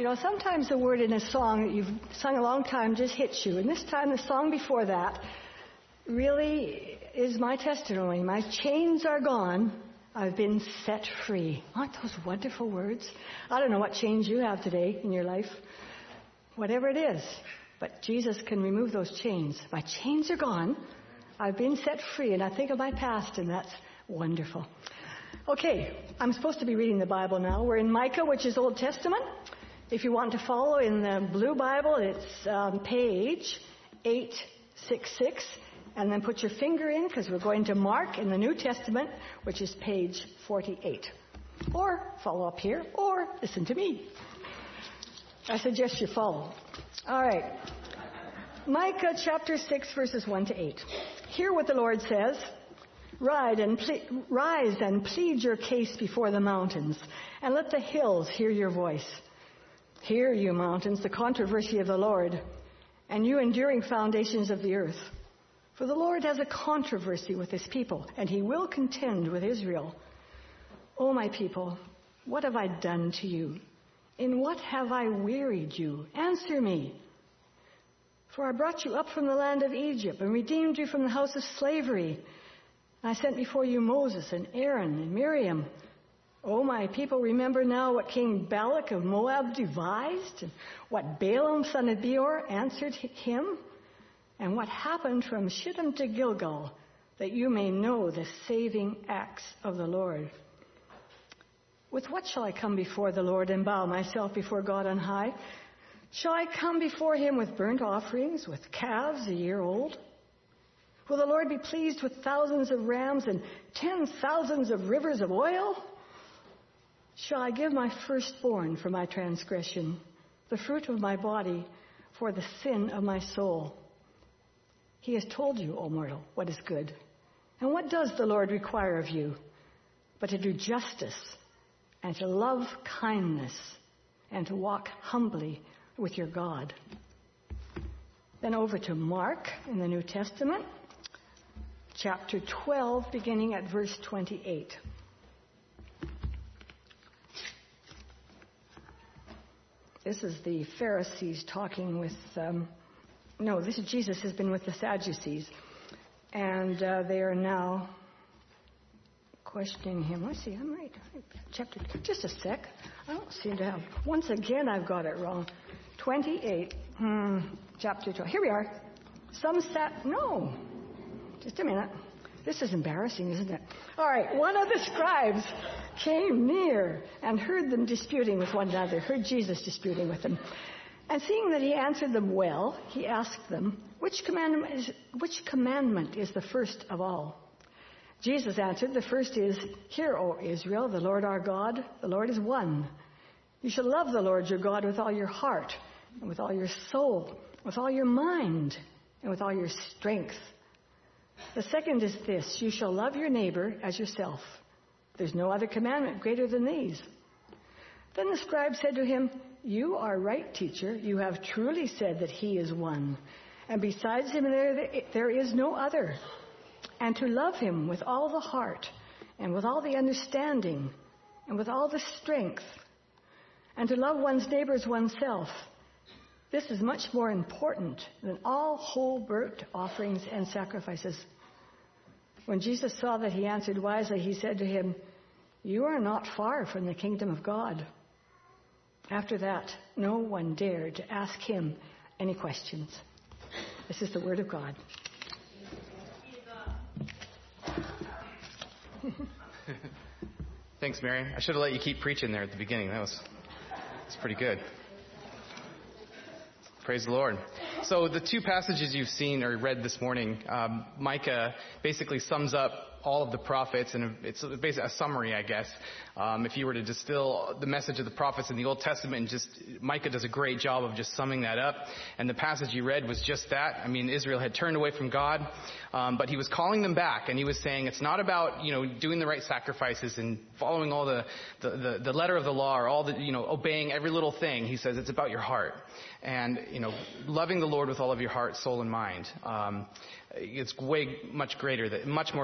sometimes the word in a song that you've sung a long time just hits you. And this time, the song before that really is my testimony. My chains are gone. I've been set free. Aren't those wonderful words? I don't know what chains you have today in your life. Whatever it is. But Jesus can remove those chains. My chains are gone. I've been set free. And I think of my past, and that's wonderful. Okay, I'm supposed to be reading the Bible now. We're in Micah, which is Old Testament. If you want to follow in the blue Bible, it's page 866. And then put your finger in, because we're going to Mark in the New Testament, which is page 48. Or follow up here, or listen to me. I suggest you follow. All right. Micah chapter 6, verses 1 to 8. Hear what the Lord says. Rise and plead your case before the mountains, and let the hills hear your voice. Hear, you mountains, the controversy of the Lord, and you enduring foundations of the earth. For the Lord has a controversy with his people, and he will contend with Israel. O my people, what have I done to you? In what have I wearied you? Answer me. For I brought you up from the land of Egypt and redeemed you from the house of slavery. I sent before you Moses and Aaron and Miriam. O my people, remember now what King Balak of Moab devised, and what Balaam son of Beor answered him, and what happened from Shittim to Gilgal, that you may know the saving acts of the Lord. With what shall I come before the Lord and bow myself before God on high? Shall I come before him with burnt offerings, with calves a year old? Will the Lord be pleased with thousands of rams and 10,000s of rivers of oil? Shall I give my firstborn for my transgression, the fruit of my body for the sin of my soul? He has told you, O mortal, what is good. And what does the Lord require of you? But to do justice, and to love kindness, and to walk humbly with your God. Then over to Mark in the New Testament, chapter 12, beginning at verse 28. This is the Pharisees talking with... this is Jesus has been with the Sadducees. And they are now questioning him. Let's see, I'm right. Chapter, just a sec. I don't seem to have... Once again, I've got it wrong. 28, chapter 12. Here we are. No. Just a minute. This is embarrassing, isn't it? All right. One of the scribes came near and heard them disputing with one another, heard Jesus disputing with them. And seeing that he answered them well, he asked them, which commandment is the first of all? Jesus answered, the first is, Hear, O Israel, the Lord our God, the Lord is one. You shall love the Lord your God with all your heart, and with all your soul, with all your mind, and with all your strength. The second is this, you shall love your neighbor as yourself. There's no other commandment greater than these. Then the scribe said to him, You are right, teacher. You have truly said that he is one. And besides him there is no other. And to love him with all the heart, and with all the understanding, and with all the strength, and to love one's neighbor as oneself. This is much more important than all whole burnt offerings and sacrifices. When Jesus saw that he answered wisely, he said to him, You are not far from the kingdom of God. After that, no one dared to ask him any questions. This is the word of God. Thanks, Mary. I should have let you keep preaching there at the beginning. That's pretty good. Praise the Lord. So the two passages you've seen or read this morning, Micah basically sums up all of the prophets, and it's basically a summary, I guess. If you were to distill the message of the prophets in the Old Testament, Micah does a great job of just summing that up. And the passage you read was just that. I mean, Israel had turned away from God, but he was calling them back, and he was saying it's not about, doing the right sacrifices and following all the letter of the law or all the, obeying every little thing. He says it's about your heart. And, loving the Lord with all of your heart, soul, and mind. It's much more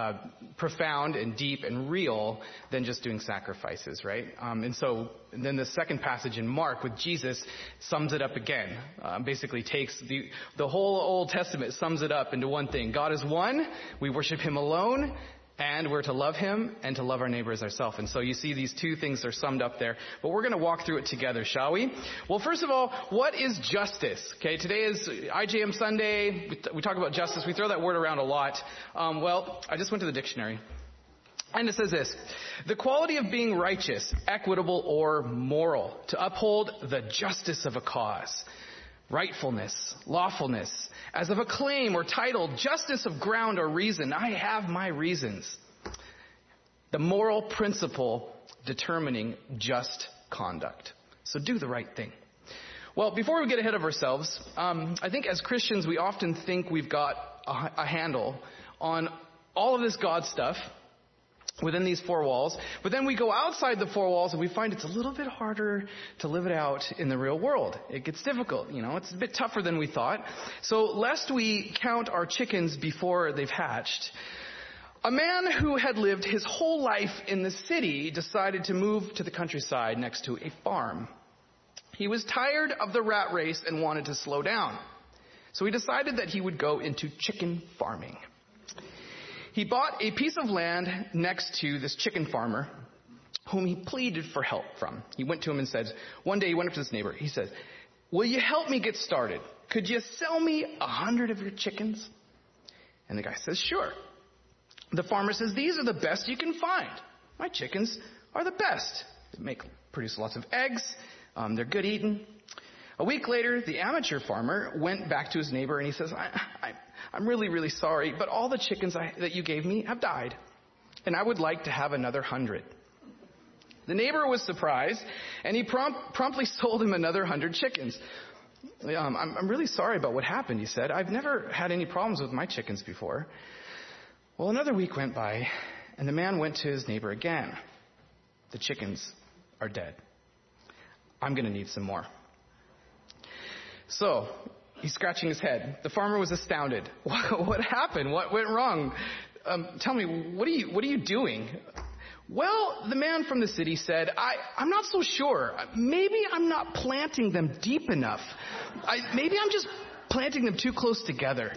profound and deep and real than just doing sacrifices, right? And then the second passage in Mark with Jesus sums it up again. Basically takes the whole Old Testament, sums it up into one thing. God is one. We worship him alone. And we're to love him and to love our neighbor as ourselves. And so you see these two things are summed up there. But we're going to walk through it together, shall we? Well, first of all, what is justice? Okay, today is IJM Sunday. We talk about justice. We throw that word around a lot. Well, I just went to the dictionary. And it says this: the quality of being righteous, equitable, or moral, to uphold the justice of a cause. Rightfulness, lawfulness, as of a claim or title, justice of ground or reason. I have my reasons. The moral principle determining just conduct. So do the right thing. Well, before we get ahead of ourselves, I think as Christians we often think we've got a handle on all of this God stuff within these four walls, but then we go outside the four walls and we find it's a little bit harder to live it out in the real world. It gets difficult, it's a bit tougher than we thought. So lest we count our chickens before they've hatched, a man who had lived his whole life in the city decided to move to the countryside next to a farm. He was tired of the rat race and wanted to slow down. So he decided that he would go into chicken farming. He bought a piece of land next to this chicken farmer whom he pleaded for help from. He went to him and said, one day he went up to this neighbor. He said, will you help me get started? Could you sell me 100 of your chickens? And the guy says, sure. The farmer says, these are the best you can find. My chickens are the best. They produce lots of eggs. They're good eating. A week later, the amateur farmer went back to his neighbor and he says, I'm really, really sorry, but all the chickens that you gave me have died, and I would like to have another 100. The neighbor was surprised, and he promptly sold him another 100 chickens. I'm really sorry about what happened, he said. I've never had any problems with my chickens before. Well, another week went by, and the man went to his neighbor again. The chickens are dead. I'm going to need some more. So he's scratching his head. The farmer was astounded. What happened? What went wrong? Tell me, what are you doing? Well, the man from the city said, I'm not so sure. Maybe I'm not planting them deep enough. Maybe I'm just planting them too close together.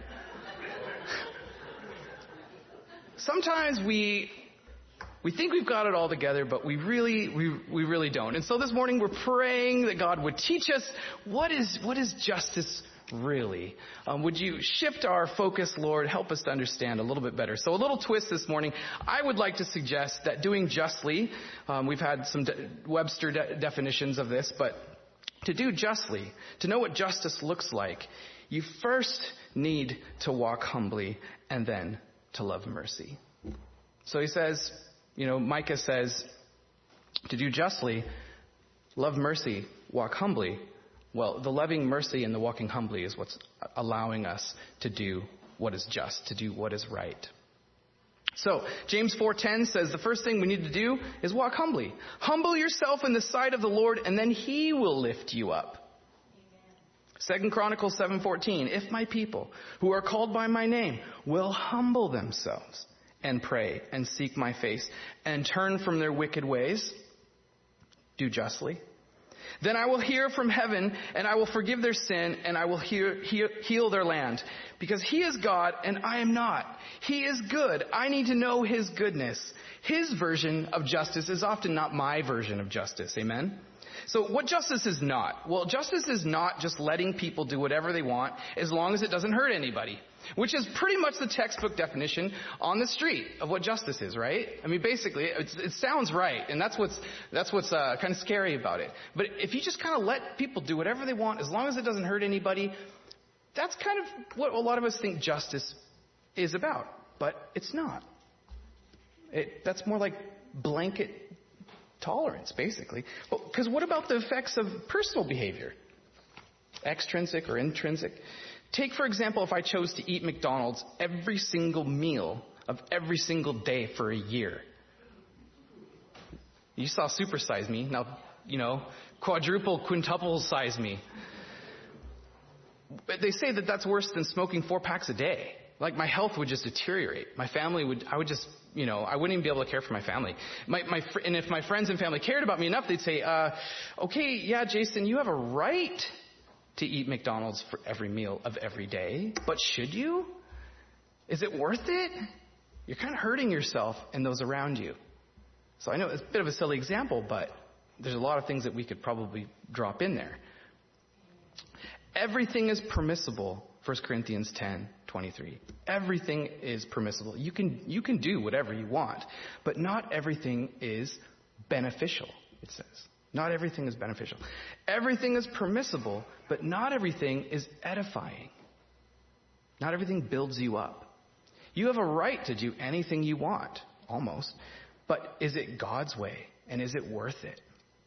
Sometimes we think we've got it all together, but we really don't. And so this morning we're praying that God would teach us what is justice really. Would you shift our focus, Lord? Help us to understand a little bit better. So a little twist this morning. I would like to suggest that doing justly, we've had some Webster definitions of this, but to do justly, to know what justice looks like, you first need to walk humbly and then to love mercy. So he says, Micah says, to do justly, love mercy, walk humbly. Well, the loving mercy and the walking humbly is what's allowing us to do what is just, to do what is right. So, James 4:10 says the first thing we need to do is walk humbly. Humble yourself in the sight of the Lord, and then he will lift you up. 2 Chronicles 7:14, if my people who are called by my name will humble themselves and pray and seek my face and turn from their wicked ways, do justly, then I will hear from heaven and I will forgive their sin and I will heal their land. Because he is God and I am not. He is good. I need to know his goodness. His version of justice is often not my version of justice. Amen? So what justice is not? Well, justice is not just letting people do whatever they want as long as it doesn't hurt anybody. Which is pretty much the textbook definition on the street of what justice is, right? I mean, basically, it sounds right, and that's what's kind of scary about it. But if you just kind of let people do whatever they want, as long as it doesn't hurt anybody, that's kind of what a lot of us think justice is about. But it's not. That's more like blanket tolerance, basically. Because what about the effects of personal behavior? Extrinsic or intrinsic? Take, for example, if I chose to eat McDonald's every single meal of every single day for a year. You saw Super Size Me. Now, quadruple, quintuple size me. But they say that that's worse than smoking 4 packs a day. Like my health would just deteriorate. My family I would just, I wouldn't even be able to care for my family. And if my friends and family cared about me enough, they'd say, okay, yeah, Jason, you have a right to eat McDonald's for every meal of every day, but should you? Is it worth it? You're kind of hurting yourself and those around you. So I know it's a bit of a silly example, but there's a lot of things that we could probably drop in there. Everything is permissible, 1 Corinthians 10:23. Everything is permissible. You can do whatever you want, but not everything is beneficial, it says. Not everything is beneficial. Everything is permissible, but not everything is edifying. Not everything builds you up. You have a right to do anything you want, almost, but is it God's way, and is it worth it?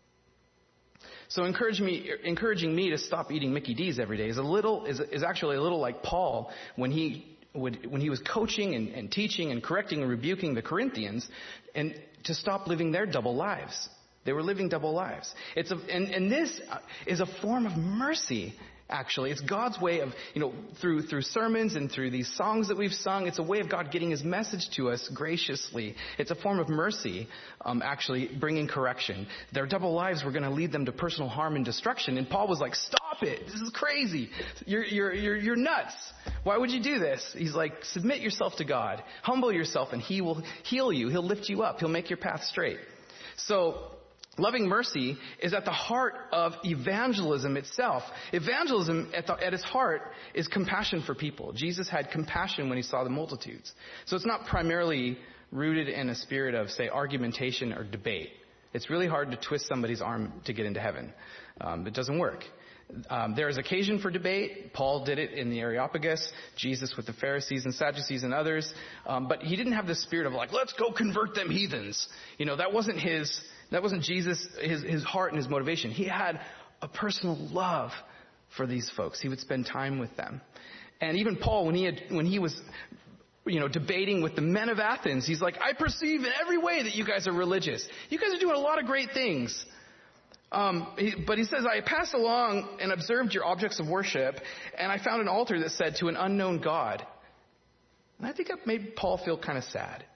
So encouraging me to stop eating Mickey D's every day is actually a little like Paul when he was coaching and teaching and correcting and rebuking the Corinthians, and to stop living their double lives. They were living double lives. And this is a form of mercy. Actually, it's God's way of, through sermons and through these songs that we've sung, it's a way of God getting his message to us graciously. It's a form of mercy, actually bringing correction. Their double lives were going to lead them to personal harm and destruction. And Paul was like, stop it. This is crazy. You're nuts. Why would you do this? He's like, submit yourself to God. Humble yourself and he will heal you. He'll lift you up. He'll make your path straight. So, loving mercy is at the heart of evangelism itself. Evangelism at its heart is compassion for people. Jesus had compassion when he saw the multitudes. So it's not primarily rooted in a spirit of, say, argumentation or debate. It's really hard to twist somebody's arm to get into heaven. It doesn't work. There is occasion for debate. Paul did it in the Areopagus, Jesus with the Pharisees and Sadducees and others. But he didn't have the spirit of like, let's go convert them heathens. That wasn't Jesus, his heart and his motivation. He had a personal love for these folks. He would spend time with them. And even Paul, when he was debating with the men of Athens, he's like, I perceive in every way that you guys are religious. You guys are doing a lot of great things. But he says, I passed along and observed your objects of worship, and I found an altar that said to an unknown God. And I think that made Paul feel kind of sad.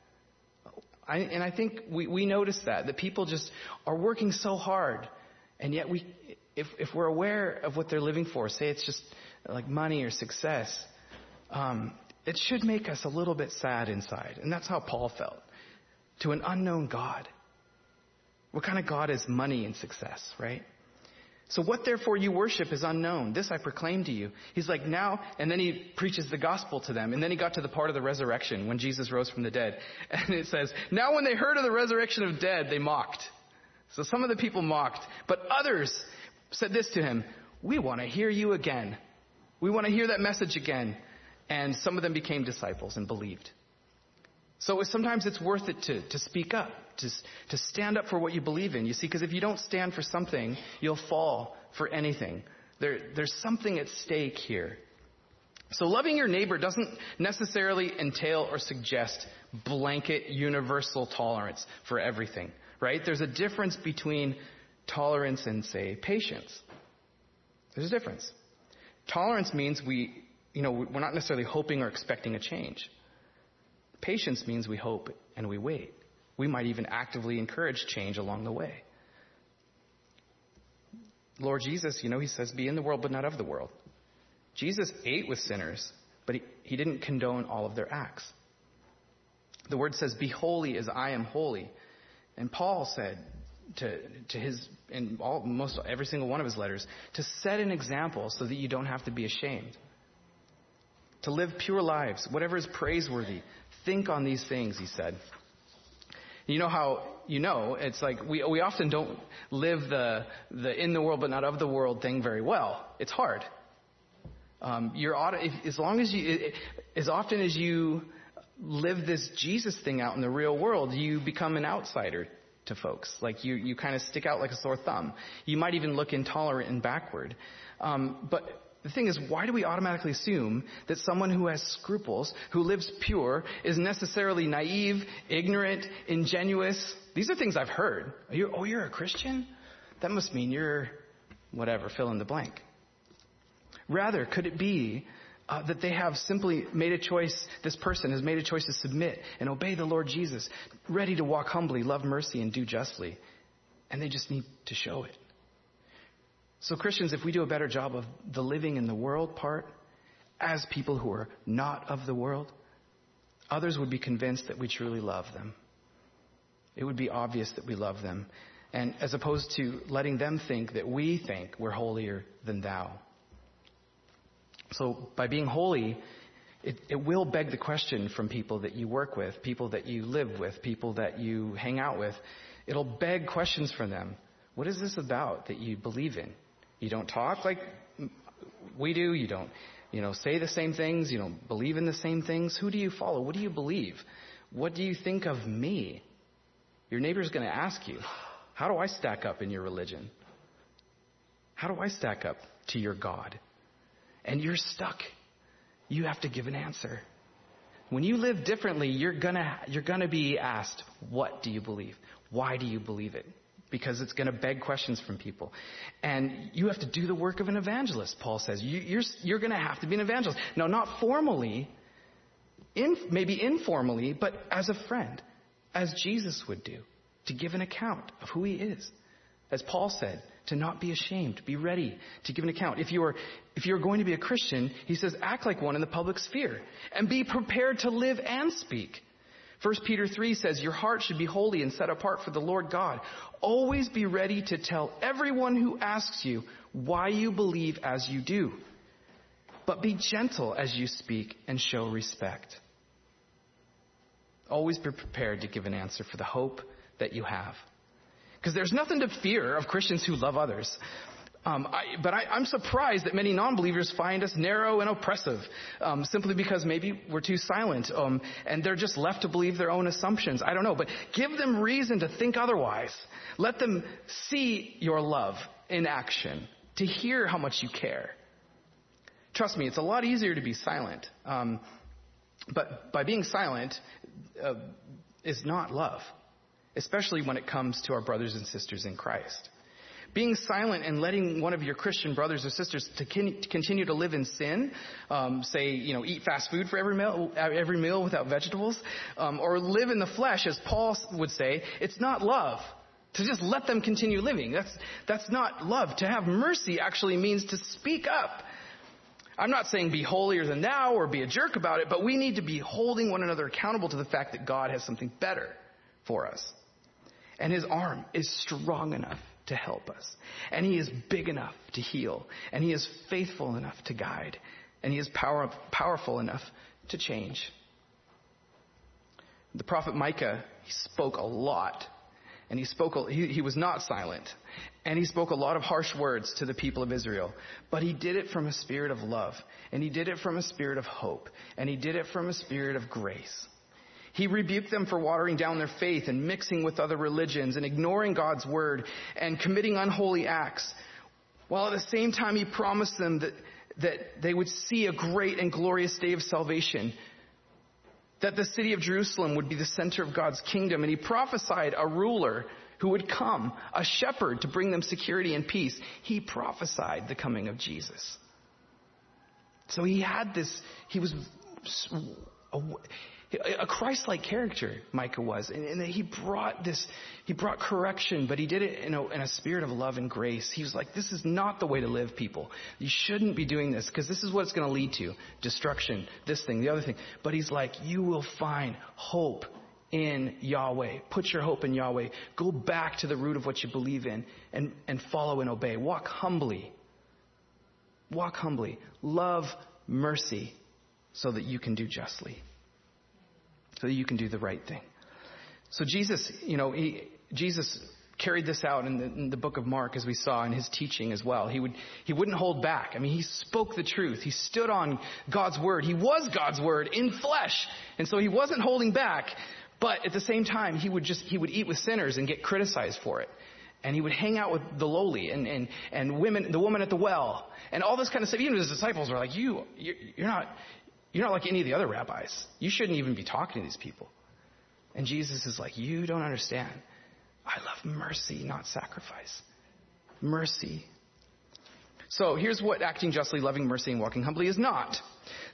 I think we notice that people just are working so hard, and yet if we're aware of what they're living for, say it's just like money or success, it should make us a little bit sad inside. And that's how Paul felt. To an unknown God. What kind of God is money and success, right? So what therefore you worship is unknown. This I proclaim to you. He's like now, and then he preaches the gospel to them. And then he got to the part of the resurrection when Jesus rose from the dead. And it says, now when they heard of the resurrection of dead, they mocked. So some of the people mocked, but others said this to him, we want to hear you again. We want to hear that message again. And some of them became disciples and believed. So sometimes it's worth it to speak up, to stand up for what you believe in. You see, because if you don't stand for something, you'll fall for anything. There's something at stake here. So loving your neighbor doesn't necessarily entail or suggest blanket universal tolerance for everything, right? There's a difference between tolerance and, say, patience. There's a difference. Tolerance means we're not necessarily hoping or expecting a change. Patience means we hope and we wait. We might even actively encourage change along the way. Lord Jesus, he says, be in the world but not of the world. Jesus ate with sinners, but he didn't condone all of their acts. The word says, be holy as I am holy. And Paul said to his, in every single one of his letters, to set an example so that you don't have to be ashamed. To live pure lives, whatever is praiseworthy. Think on these things, he said. You know how, it's like we often don't live the in the world but not of the world thing very well. It's hard. As often as you live this Jesus thing out in the real world, you become an outsider to folks. Like you kind of stick out like a sore thumb. You might even look intolerant and backward. But the thing is, why do we automatically assume that someone who has scruples, who lives pure, is necessarily naive, ignorant, ingenuous? These are things I've heard. You're a Christian? That must mean you're whatever, fill in the blank. Rather, could it be that they have simply made a choice, this person has made a choice to submit and obey the Lord Jesus, ready to walk humbly, love mercy, and do justly. And they just need to show it. So Christians, if we do a better job of the living in the world part, as people who are not of the world, others would be convinced that we truly love them. It would be obvious that we love them. And as opposed to letting them think that we think we're holier than thou. So by being holy, it will beg the question from people that you work with, people that you live with, people that you hang out with. It'll beg questions from them. What is this about that you believe in? You don't talk like we do. You don't, say the same things. You don't believe in the same things. Who do you follow? What do you believe? What do you think of me? Your neighbor's going to ask you, how do I stack up in your religion? How do I stack up to your God? And you're stuck. You have to give an answer. When you live differently, you're gonna be asked, what do you believe? Why do you believe it? Because it's going to beg questions from people. And you have to do the work of an evangelist, Paul says. You're going to have to be an evangelist. Now, not formally, maybe informally, but as a friend, as Jesus would do, to give an account of who he is. As Paul said, to not be ashamed, be ready to give an account. If you're going to be a Christian, he says, act like one in the public sphere and be prepared to live and speak. 1 Peter 3 says, your heart should be holy and set apart for the Lord God. Always be ready to tell everyone who asks you why you believe as you do. But be gentle as you speak and show respect. Always be prepared to give an answer for the hope that you have. Because there's nothing to fear of Christians who love others. But I'm surprised that many non-believers find us narrow and oppressive, simply because maybe we're too silent, and they're just left to believe their own assumptions. I don't know, but give them reason to think otherwise. Let them see your love in action, to hear how much you care. Trust me, it's a lot easier to be silent. But by being silent is not love, especially when it comes to our brothers and sisters in Christ. Being silent and letting one of your Christian brothers or sisters to continue to live in sin, eat fast food for every meal without vegetables, or live in the flesh, as Paul would say, it's not love. To just let them continue living, that's not love. To have mercy actually means to speak up. I'm not saying be holier than thou or be a jerk about it, but we need to be holding one another accountable to the fact that God has something better for us. And his arm is strong enough to help us. And he is big enough to heal. And he is faithful enough to guide. And he is powerful enough to change. The prophet Micah, he spoke a lot. And he was not silent. And he spoke a lot of harsh words to the people of Israel. But he did it from a spirit of love. And he did it from a spirit of hope. And he did it from a spirit of grace. He rebuked them for watering down their faith and mixing with other religions and ignoring God's word and committing unholy acts. While at the same time he promised them that they would see a great and glorious day of salvation. That the city of Jerusalem would be the center of God's kingdom. And he prophesied a ruler who would come, a shepherd to bring them security and peace. He prophesied the coming of Jesus. So he had this, he was a Christ-like character, Micah was. And he brought correction, but he did it in a spirit of love and grace. He was like, this is not the way to live, people. You shouldn't be doing this, because this is what it's going to lead to. Destruction, this thing, the other thing. But he's like, you will find hope in Yahweh. Put your hope in Yahweh. Go back to the root of what you believe in and follow and obey. Walk humbly. Walk humbly. Love mercy so that you can do justly. So that you can do the right thing. So Jesus, Jesus carried this out in the book of Mark, as we saw in his teaching as well. He wouldn't hold back. I mean, he spoke the truth. He stood on God's word. He was God's word in flesh. And so he wasn't holding back. But at the same time, he would eat with sinners and get criticized for it. And he would hang out with the lowly and women, the woman at the well, and all this kind of stuff. Even his disciples were like, you're not like any of the other rabbis. You shouldn't even be talking to these people. And Jesus is like, you don't understand. I love mercy, not sacrifice. Mercy. So here's what acting justly, loving mercy, and walking humbly is not.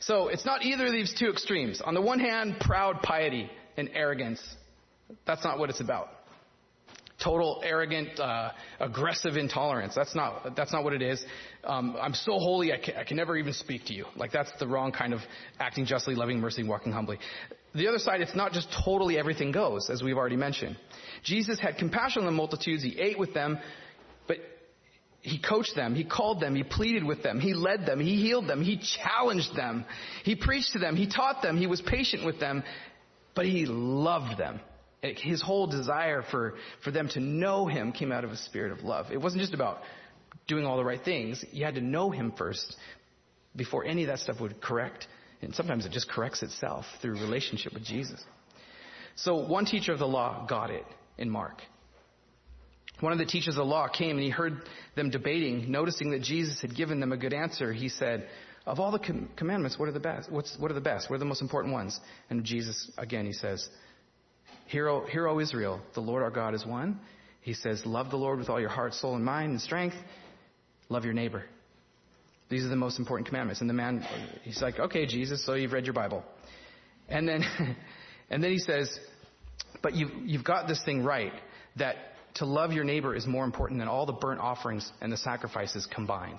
So it's not either of these two extremes. On the one hand, proud piety and arrogance. That's not what it's about. Total arrogant, aggressive intolerance. That's not what it is. I'm so holy I can never even speak to you. Like, that's the wrong kind of acting justly, loving mercy, walking humbly. The other side, it's not just totally everything goes, as we've already mentioned. Jesus had compassion on the multitudes. He ate with them, but he coached them. He called them. He pleaded with them. He led them. He healed them. He challenged them. He preached to them. He taught them. He was patient with them, but he loved them. His whole desire for them to know him came out of a spirit of love. It wasn't just about doing all the right things. You had to know him first before any of that stuff would correct. And sometimes it just corrects itself through relationship with Jesus. So one teacher of the law got it in Mark. One of the teachers of the law came and he heard them debating, noticing that Jesus had given them a good answer. He said, of all the commandments, what are the best? What are the best? What are the most important ones? And Jesus, again, he says, Hear, O Israel, the Lord our God is one. He says, love the Lord with all your heart, soul, and mind, and strength. Love your neighbor. These are the most important commandments. And the man, he's like, okay, Jesus, so you've read your Bible. And then he says, but you've got this thing right, that to love your neighbor is more important than all the burnt offerings and the sacrifices combined.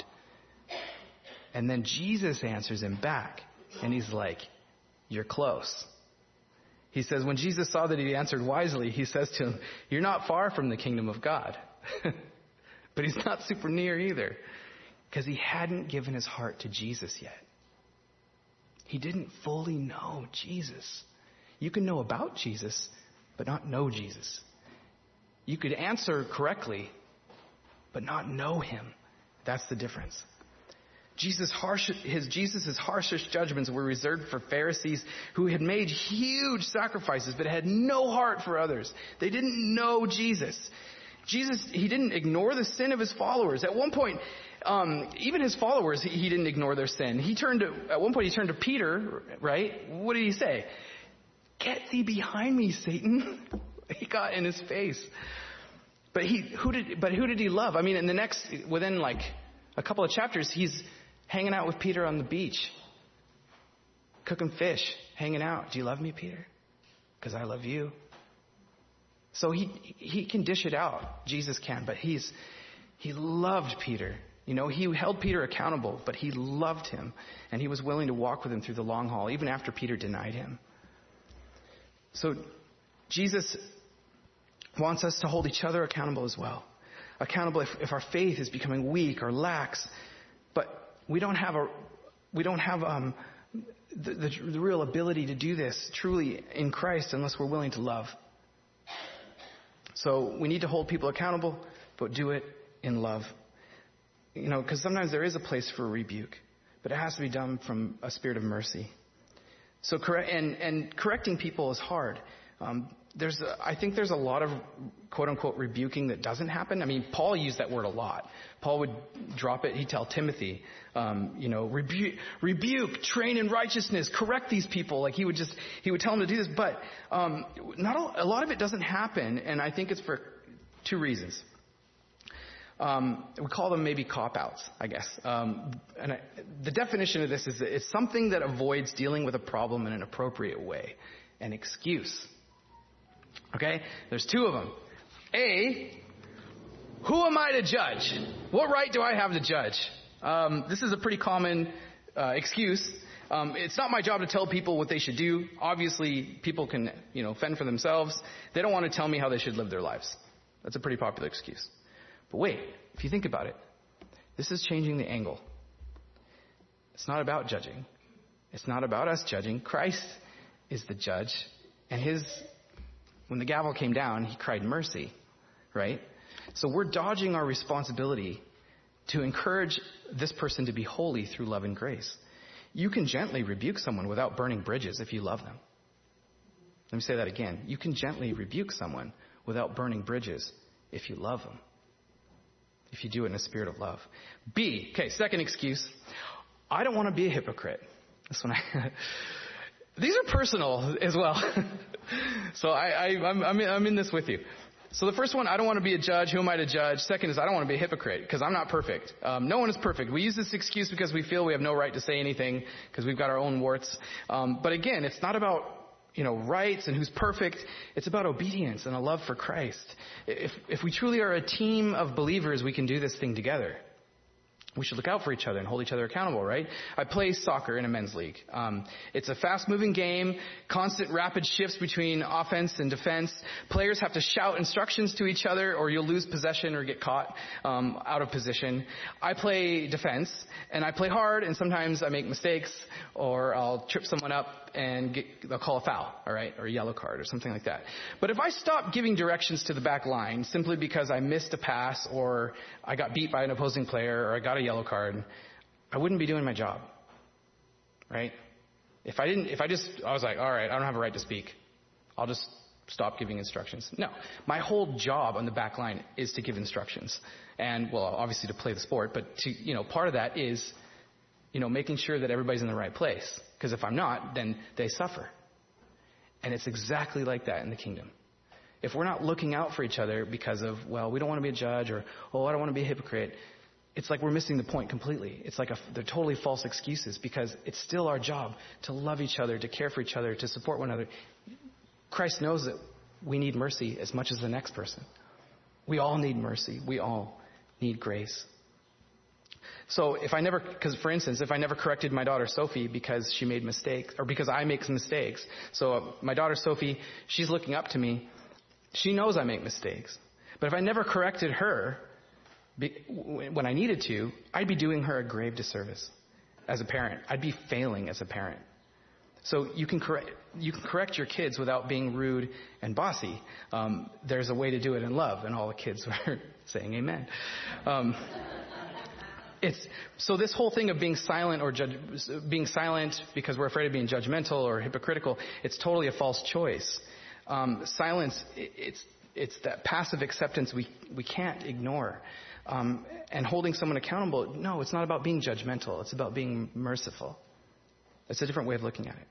And then Jesus answers him back, and he's like, you're close. He says, when Jesus saw that he answered wisely, he says to him, you're not far from the kingdom of God. But he's not super near either, because he hadn't given his heart to Jesus yet. He didn't fully know Jesus. You can know about Jesus, but not know Jesus. You could answer correctly, but not know him. That's the difference. Jesus' harshest judgments were reserved for Pharisees who had made huge sacrifices but had no heart for others. They didn't know Jesus. He didn't ignore the sin of his followers. At one point, even his followers, he didn't ignore their sin. At one point he turned to Peter, right? What did he say? Get thee behind me, Satan. He got in his face. But who did he love? I mean, within like a couple of chapters, he's hanging out with Peter on the beach, cooking fish, hanging out. Do you love me, Peter? Because I love you. So he can dish it out. Jesus can, but he loved Peter. You know, he held Peter accountable, but he loved him, and he was willing to walk with him through the long haul, even after Peter denied him. So Jesus wants us to hold each other accountable as well. Accountable if our faith is becoming weak or lax, but we don't have the real ability to do this truly in Christ unless we're willing to love. So we need to hold people accountable, but do it in love. You know, because sometimes there is a place for rebuke, but it has to be done from a spirit of mercy. So correcting people is hard. I think there's a lot of quote unquote rebuking that doesn't happen. I mean, Paul used that word a lot. Paul would drop it. He'd tell Timothy, rebuke, train in righteousness, correct these people. Like he would tell him to do this, but a lot of it doesn't happen. And I think it's for two reasons. We call them maybe cop-outs, I guess. The definition of this is that it's something that avoids dealing with a problem in an appropriate way. An excuse. Okay? There's two of them. A, who am I to judge? What right do I have to judge? This is a pretty common excuse. It's not my job to tell people what they should do. Obviously, people can, fend for themselves. They don't want to tell me how they should live their lives. That's a pretty popular excuse. But wait, if you think about it, this is changing the angle. It's not about judging. It's not about us judging. Christ is the judge. And when the gavel came down, he cried mercy, right? So we're dodging our responsibility to encourage this person to be holy through love and grace. You can gently rebuke someone without burning bridges if you love them. Let me say that again. You can gently rebuke someone without burning bridges if you love them. If you do it in a spirit of love. B, second excuse. I don't want to be a hypocrite. This one these are personal as well. So I'm in this with you. So the first one, I don't want to be a judge. Who am I to judge? Second is I don't want to be a hypocrite because I'm not perfect. No one is perfect. We use this excuse because we feel we have no right to say anything because we've got our own warts. But again, it's not about, rights and who's perfect. It's about obedience and a love for Christ. If we truly are a team of believers, we can do this thing together. We should look out for each other and hold each other accountable, right? I play soccer in a men's league. It's a fast-moving game, constant rapid shifts between offense and defense. Players have to shout instructions to each other or you'll lose possession or get caught out of position. I play defense, and I play hard, and sometimes I make mistakes, or I'll trip someone up and they'll call a foul, all right, or a yellow card or something like that. But if I stop giving directions to the back line simply because I missed a pass or I got beat by an opposing player or I got a yellow card, I wouldn't be doing my job, right? I was like, all right, I don't have a right to speak. I'll just stop giving instructions. No, my whole job on the back line is to give instructions. And, well, obviously to play the sport, but part of that is, making sure that everybody's in the right place. Because if I'm not, then they suffer. And it's exactly like that in the kingdom. If we're not looking out for each other because of, well, we don't want to be a judge, or, I don't want to be a hypocrite, it's like we're missing the point completely. It's like they're totally false excuses, because it's still our job to love each other, to care for each other, to support one another. Christ knows that we need mercy as much as the next person. We all need mercy. We all need grace. So for instance, if I never corrected my daughter Sophie because she made mistakes, or because I make mistakes, so my daughter Sophie, she's looking up to me. She knows I make mistakes. But if I never corrected her when I needed to, I'd be doing her a grave disservice as a parent. I'd be failing as a parent. So you can correct your kids without being rude and bossy. There's a way to do it in love, and all the kids were saying amen. So this whole thing of being silent being silent because we're afraid of being judgmental or hypocritical, it's totally a false choice. Silence, it's that passive acceptance we can't ignore. And holding someone accountable, no, it's not about being judgmental. It's about being merciful. It's a different way of looking at it.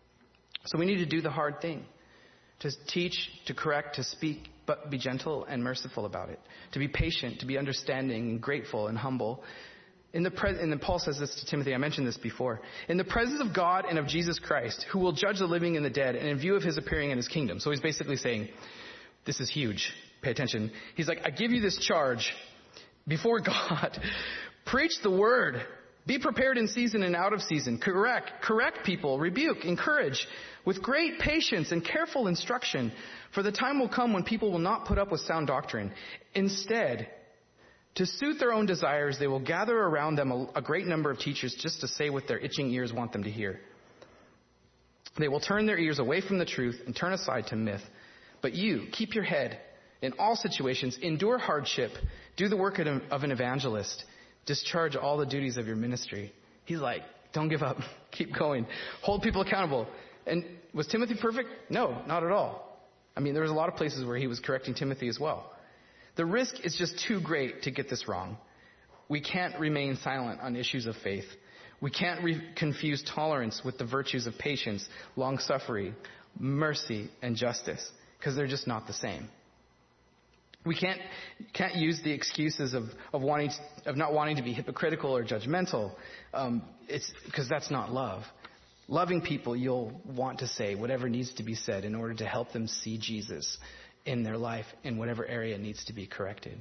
So we need to do the hard thing. To teach, to correct, to speak, but be gentle and merciful about it. To be patient, to be understanding and grateful and humble. And then Paul says this to Timothy, I mentioned this before. In the presence of God and of Jesus Christ, who will judge the living and the dead, and in view of his appearing in his kingdom. So he's basically saying, this is huge. Pay attention. He's like, I give you this charge before God. Preach the word. Be prepared in season and out of season. Correct people. Rebuke. Encourage. With great patience and careful instruction. For the time will come when people will not put up with sound doctrine. Instead, to suit their own desires, they will gather around them a great number of teachers just to say what their itching ears want them to hear. They will turn their ears away from the truth and turn aside to myth. But you, keep your head in all situations, endure hardship, do the work of an evangelist, discharge all the duties of your ministry. He's like, don't give up. Keep going. Hold people accountable. And was Timothy perfect? No, not at all. I mean, there was a lot of places where he was correcting Timothy as well. The risk is just too great to get this wrong. We can't remain silent on issues of faith. We can't confuse tolerance with the virtues of patience, long-suffering, mercy, and justice, because they're just not the same. We can't use the excuses of not wanting to be hypocritical or judgmental. It's because that's not love. Loving people, you'll want to say whatever needs to be said in order to help them see Jesus in their life in whatever area needs to be corrected.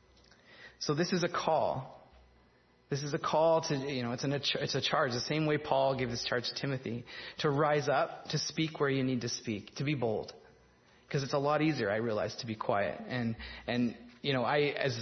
So this is a call. This is a call to, it's a charge. The same way Paul gave this charge to Timothy, to rise up, to speak where you need to speak, to be bold. Because it's a lot easier, I realize, to be quiet. And I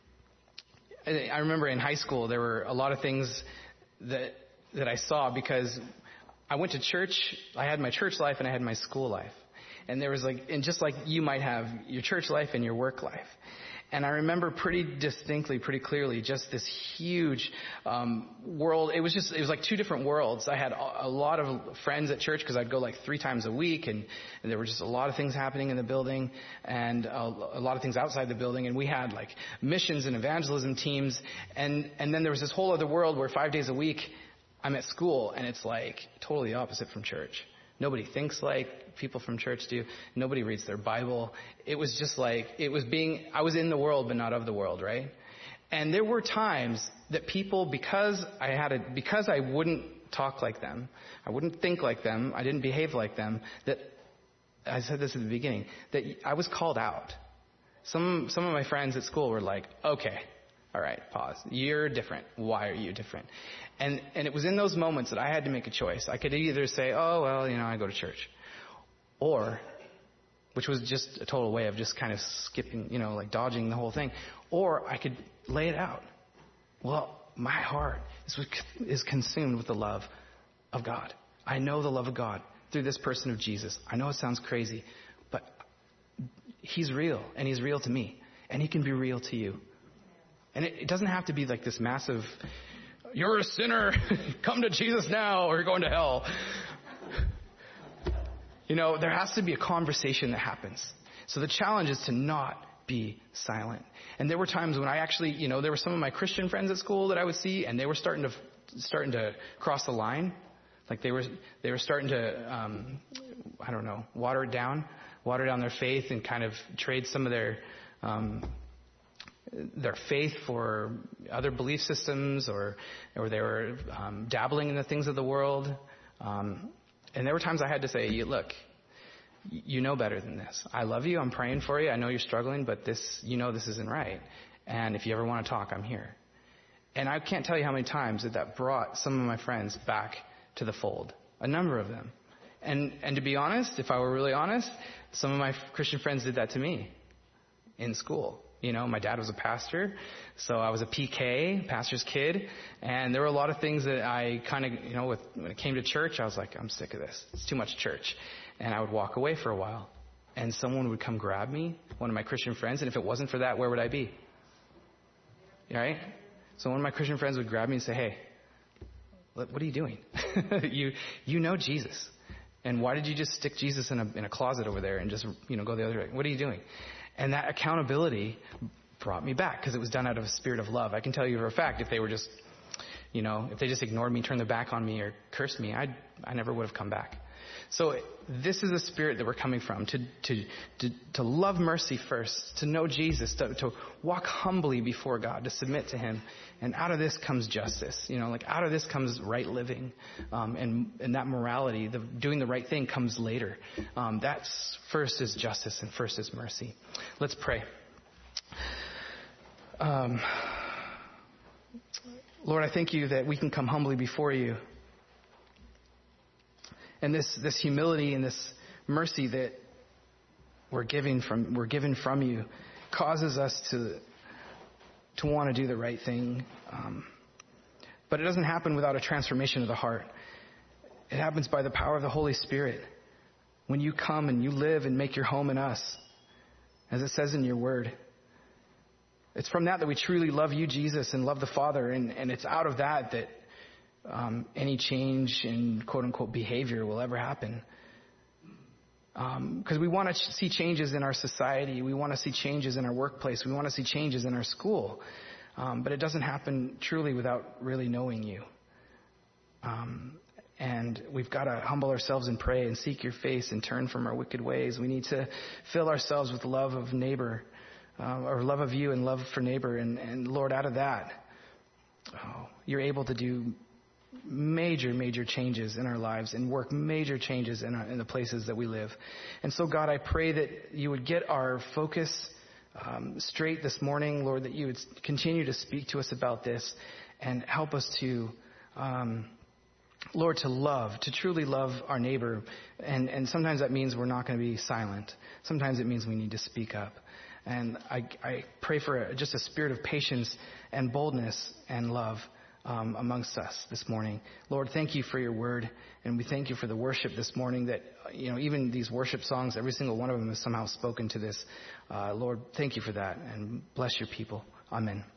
remember in high school, there were a lot of things that I saw because I went to church. I had my church life and I had my school life. And there was and just like you might have your church life and your work life. And I remember pretty distinctly, pretty clearly, just this huge world. It was like two different worlds. I had a lot of friends at church because I'd go 3 times a week, and there were just a lot of things happening in the building, and a lot of things outside the building. And we had missions and evangelism teams, and then there was this whole other world where 5 days a week I'm at school, and it's totally opposite from church. Nobody thinks like people from church do. Nobody reads their Bible. It was just like, I was in the world, but not of the world, right? And there were times that people, because I wouldn't talk like them, I wouldn't think like them, I didn't behave like them, that, I said this at the beginning, that I was called out. Some of my friends at school were like, okay, all right, pause. You're different. Why are you different? And it was in those moments that I had to make a choice. I could either say, oh, well, I go to church. Or, which was just a total way of just kind of skipping, like dodging the whole thing. Or I could lay it out. Well, my heart is consumed with the love of God. I know the love of God through this person of Jesus. I know it sounds crazy, but He's real, and He's real to me, and He can be real to you. And it doesn't have to be like this massive, you're a sinner, come to Jesus now, or you're going to hell. There has to be a conversation that happens. So the challenge is to not be silent. And there were times when I actually, there were some of my Christian friends at school that I would see, and they were starting to cross the line. Like they were starting to, water down their faith and kind of trade some of their faith for other belief systems, or they were dabbling in the things of the world. And there were times I had to say, look, you know better than this. I love you. I'm praying for you. I know you're struggling, but this isn't right. And if you ever want to talk, I'm here. And I can't tell you how many times that brought some of my friends back to the fold. A number of them. And to be honest, if I were really honest, some of my Christian friends did that to me in school. My dad was a pastor, so I was a PK, pastor's kid, and there were a lot of things that I kind of, when it came to church, I was like, I'm sick of this. It's too much church. And I would walk away for a while, and someone would come grab me, one of my Christian friends, and if it wasn't for that, where would I be? Right? So one of my Christian friends would grab me and say, hey, what are you doing? you know Jesus. And why did you just stick Jesus in a closet over there and just, go the other way? What are you doing? And that accountability brought me back because it was done out of a spirit of love. I can tell you for a fact, if they were just, if they just ignored me, turned their back on me, or cursed me, I never would have come back. So this is a spirit that we're coming from, to love mercy first, to know Jesus, to walk humbly before God, to submit to Him. And out of this comes justice. Out of this comes right living. And that morality, doing the right thing comes later. That's first is justice and first is mercy. Let's pray. Lord, I thank you that we can come humbly before you. And this humility and this mercy that we're given from you causes us to want to do the right thing. But it doesn't happen without a transformation of the heart. It happens by the power of the Holy Spirit. When you come and you live and make your home in us, as it says in your word. It's from that we truly love you, Jesus, and love the Father. And it's out of that any change in quote-unquote behavior will ever happen. Because we want to see changes in our society. We want to see changes in our workplace. We want to see changes in our school. But it doesn't happen truly without really knowing you. And we've got to humble ourselves and pray and seek your face and turn from our wicked ways. We need to fill ourselves with love of neighbor, or love of you and love for neighbor. And Lord, out of that, you're able to do major changes in our lives and work major changes in the places that we live. And so, God, I pray that you would get our focus straight this morning, Lord, that you would continue to speak to us about this and help us to, Lord, to truly love our neighbor. And sometimes that means we're not going to be silent. Sometimes it means we need to speak up. And I pray for just a spirit of patience and boldness and love amongst us this morning. Lord, thank you for your word, and we thank you for the worship this morning that, even these worship songs, every single one of them has somehow spoken to this. Lord, thank you for that, and bless your people. Amen.